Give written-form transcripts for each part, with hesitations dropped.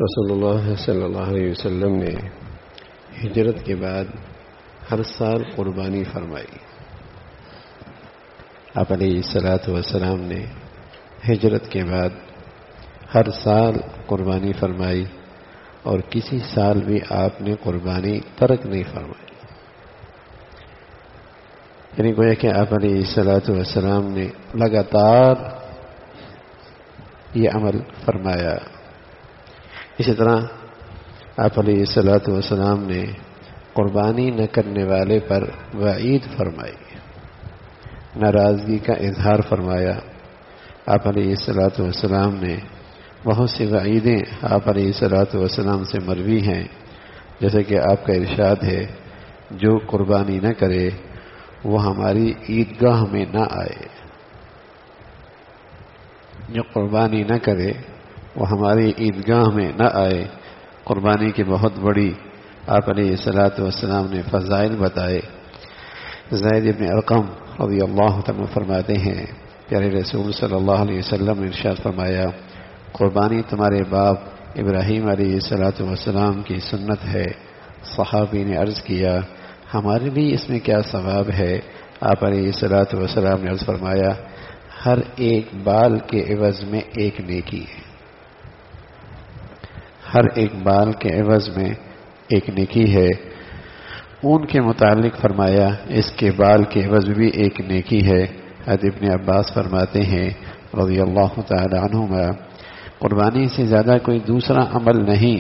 رسول اللہ صلی اللہ علیہ وسلم نے ہجرت کے بعد ہر سال قربانی فرمائی. آپ علیہ الصلاۃ والسلام نے ہجرت کے بعد ہر سال قربانی فرمائی اور کسی سال بھی آپ نے قربانی ترک نہیں فرمائی. یعنی گویا کہ آپ علیہ الصلاۃ والسلام نے لگاتار یہ عمل فرمایا. اسی طرح آپ علیہ الصلاۃ والسلام نے قربانی نہ کرنے والے پر وعید فرمائی، ناراضگی کا اظہار فرمایا. آپ علیہ الصلاۃ والسلام نے بہت سی وعیدیں آپ علیہ الصلاۃ والسلام سے مروی ہیں، جیسے کہ آپ کا ارشاد ہے جو قربانی نہ کرے وہ ہماری عیدگاہ میں نہ آئے. جو قربانی نہ کرے وہ ہماری عیدگاہ میں نہ آئے. قربانی کی بہت بڑی آپ علیہ الصلاۃ والسلام نے فضائل بتائے. زید بن ارقم رضی اللہ عنہ فرماتے ہیں پیارے رسول صلی اللہ علیہ وسلم نے ارشاد فرمایا قربانی تمہارے باپ ابراہیم علیہ الصلاۃ والسلام کی سنت ہے. صحابی نے عرض کیا ہمارے لیے اس میں کیا ثواب ہے؟ آپ علیہ الصلاۃ والسلام نے عرض فرمایا ہر ایک بال کے عوض میں ایک نیکی ہے. ہر ایک بال کے عوض میں ایک نیکی ہے. اون کے متعلق فرمایا اس کے بال کے عوض بھی ایک نیکی ہے. حضرت ابن عباس فرماتے ہیں رضی اللہ تعالی عنہما قربانی سے زیادہ کوئی دوسرا عمل نہیں.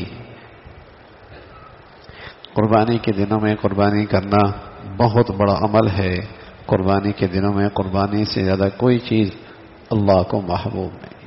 قربانی کے دنوں میں قربانی کرنا بہت بڑا عمل ہے. قربانی کے دنوں میں قربانی سے زیادہ کوئی چیز اللہ کو محبوب نہیں.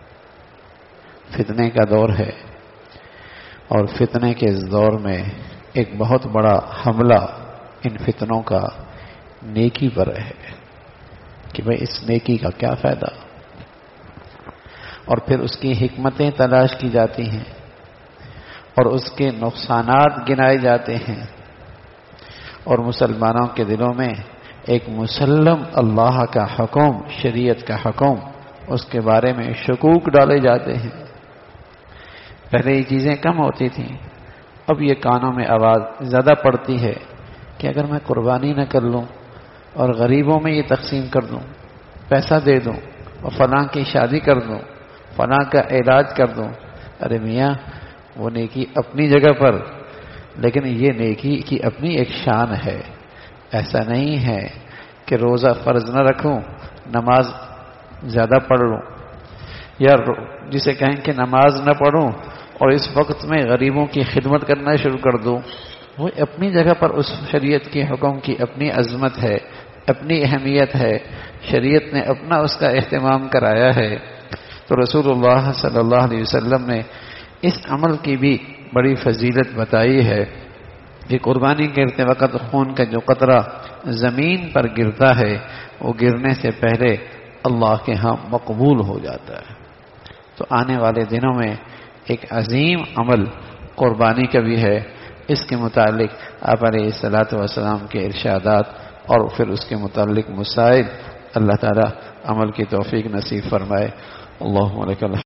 فتنے کا دور ہے اور فتنے کے اس دور میں ایک بہت بڑا حملہ ان فتنوں کا نیکی پر ہے کہ بھئی اس نیکی کا کیا فائدہ، اور پھر اس کی حکمتیں تلاش کی جاتی ہیں اور اس کے نقصانات گنائے جاتے ہیں، اور مسلمانوں کے دلوں میں ایک مسلم اللہ کا حکم، شریعت کا حکم، اس کے بارے میں شکوک ڈالے جاتے ہیں. پہلے یہ چیزیں کم ہوتی تھیں، اب یہ کانوں میں آواز زیادہ پڑتی ہے کہ اگر میں قربانی نہ کر لوں اور غریبوں میں یہ تقسیم کر دوں، پیسہ دے دوں اور فلاں کی شادی کر دوں، فلاں کا علاج کر دوں، ارے میاں وہ نیکی اپنی جگہ پر، لیکن یہ نیکی کی اپنی ایک شان ہے. ایسا نہیں ہے کہ روزہ فرض نہ رکھوں، نماز زیادہ پڑھ لوں، یا جسے کہیں کہ نماز نہ پڑھوں اور اس وقت میں غریبوں کی خدمت کرنا شروع کر دوں. وہ اپنی جگہ پر اس شریعت کے حکم کی اپنی عظمت ہے، اپنی اہمیت ہے. شریعت نے اپنا اس کا اہتمام کرایا ہے. تو رسول اللہ صلی اللہ علیہ وسلم نے اس عمل کی بھی بڑی فضیلت بتائی ہے کہ قربانی کرتے وقت خون کا جو قطرہ زمین پر گرتا ہے وہ گرنے سے پہلے اللہ کے ہاں مقبول ہو جاتا ہے. تو آنے والے دنوں میں ایک عظیم عمل قربانی کا بھی ہے. اس کے متعلق آپ علیہ الصلاۃ والسلام کے ارشادات اور پھر اس کے متعلق مسائل اللہ تعالی عمل کی توفیق نصیب فرمائے. اللہم لک الحمد.